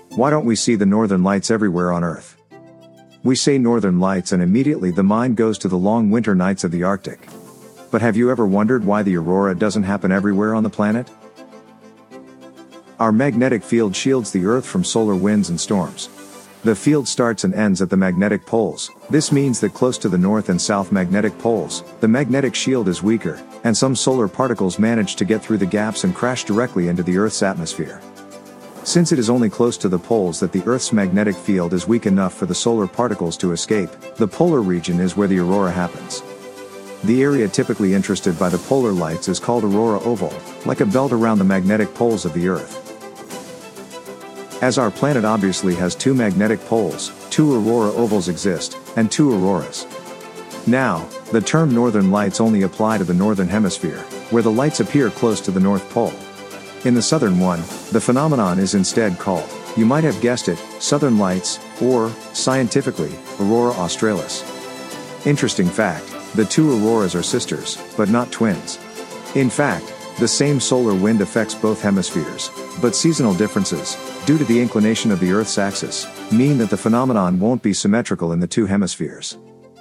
why don't we see the northern lights everywhere on Earth? We say northern lights and immediately the mind goes to the long winter nights of the Arctic. But have you ever wondered why the aurora doesn't happen everywhere on the planet? Our magnetic field shields the Earth from solar winds and storms. The field starts and ends at the magnetic poles. This means that close to the north and south magnetic poles, the magnetic shield is weaker, and some solar particles manage to get through the gaps and crash directly into the Earth's atmosphere. Since it is only close to the poles that the Earth's magnetic field is weak enough for the solar particles to escape, the polar region is where the aurora happens. The area typically interested by the polar lights is called aurora oval, like a belt around the magnetic poles of the Earth. As our planet obviously has two magnetic poles, two aurora ovals exist, and two auroras. Now, the term northern lights only apply to the northern hemisphere, where the lights appear close to the North Pole. In the southern one, the phenomenon is instead called, you might have guessed it, southern lights, or, scientifically, aurora australis. Interesting fact, the two auroras are sisters, but not twins. In fact, the same solar wind affects both hemispheres, but seasonal differences, due to the inclination of the Earth's axis, mean that the phenomenon won't be symmetrical in the two hemispheres.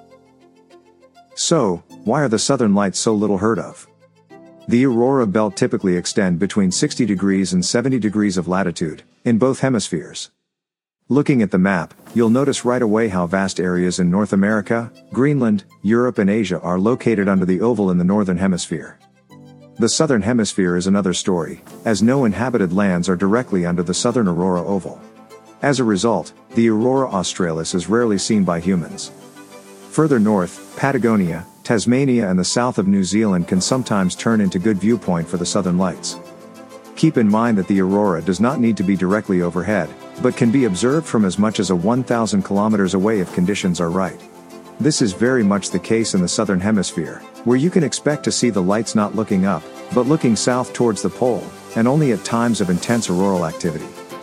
So, why are the southern lights so little heard of? The aurora belt typically extend between 60 degrees and 70 degrees of latitude, in both hemispheres. Looking at the map, you'll notice right away how vast areas in North America, Greenland, Europe and Asia are located under the oval in the northern hemisphere. The southern hemisphere is another story, as no inhabited lands are directly under the southern aurora oval. As a result, the aurora australis is rarely seen by humans. Further north, Patagonia, Tasmania and the south of New Zealand can sometimes turn into good viewpoint for the southern lights. Keep in mind that the aurora does not need to be directly overhead, but can be observed from as much as 1,000 kilometers away if conditions are right. This is very much the case in the southern hemisphere, where you can expect to see the lights not looking up, but looking south towards the pole, and only at times of intense auroral activity.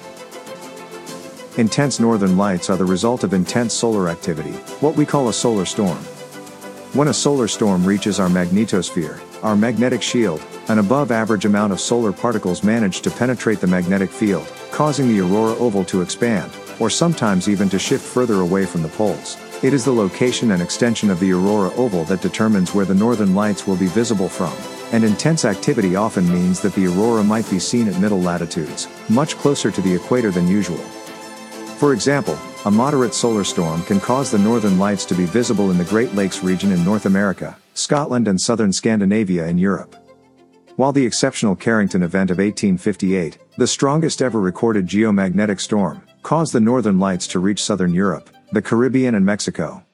Intense northern lights are the result of intense solar activity, what we call a solar storm. When a solar storm reaches our magnetosphere, our magnetic shield, an above-average amount of solar particles manage to penetrate the magnetic field, causing the aurora oval to expand, or sometimes even to shift further away from the poles. It is the location and extension of the aurora oval that determines where the northern lights will be visible from, and intense activity often means that the aurora might be seen at middle latitudes, much closer to the equator than usual. For example, a moderate solar storm can cause the northern lights to be visible in the Great Lakes region in North America, Scotland and southern Scandinavia in Europe. While the exceptional Carrington event of 1858, the strongest ever recorded geomagnetic storm, caused the northern lights to reach southern Europe, the Caribbean and Mexico.